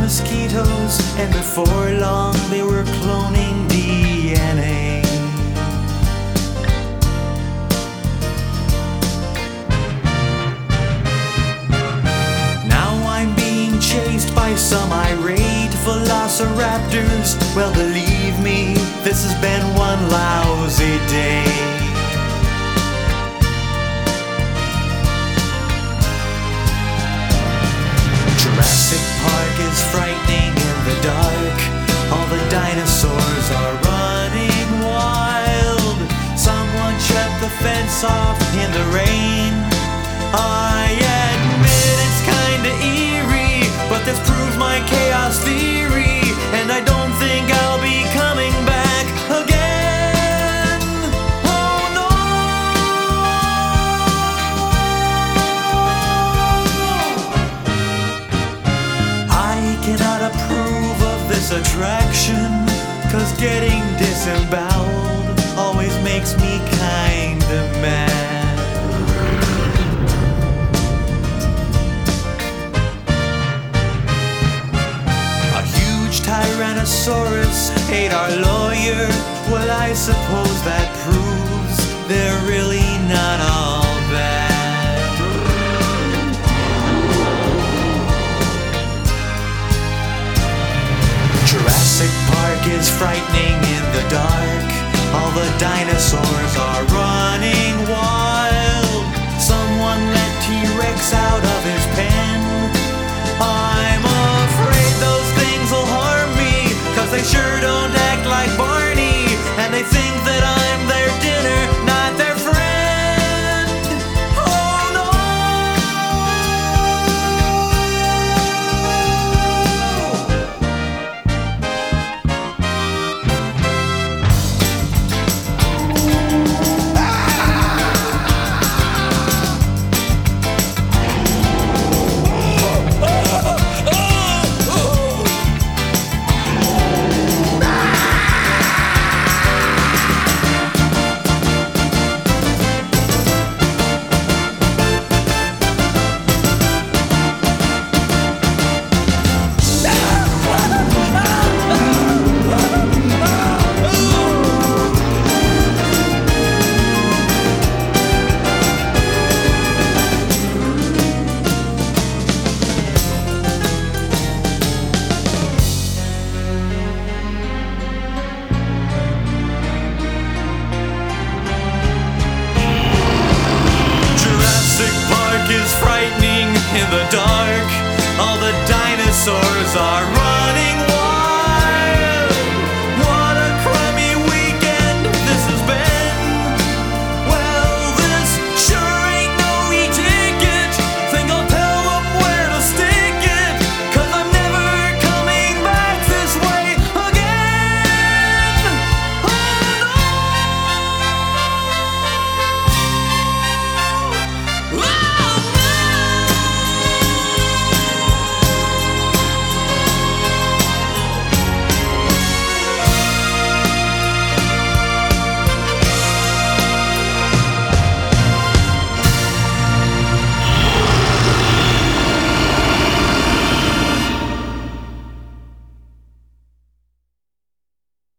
mosquitoes, and before long they were cloning DNA. Now I'm being chased by some irate velociraptors. Well, believe me, this has been one lousy day. Jurassic Park is frightening in the dark. All the dinosaurs are running wild. Someone shut the fence off in the rain. I admit it's kinda eerie, but this proves my chaos theory, and I don't think I'll be coming back again. Oh no! I cannot approve of this attraction, 'cause getting disemboweled always makes me kinda mad. Tyrannosaurus ate our lawyer. Well, I suppose that proves they're really not all bad. Jurassic Park is frightening in the dark. All the dinosaurs are running wild. Someone let T-Rex out of his pen. I'm afraid those things will harm me, 'cause they sure don't act like Barney, and they think that I'm their dinner, not their friend. Oh no! Is frightening in the dark. All the dinosaurs are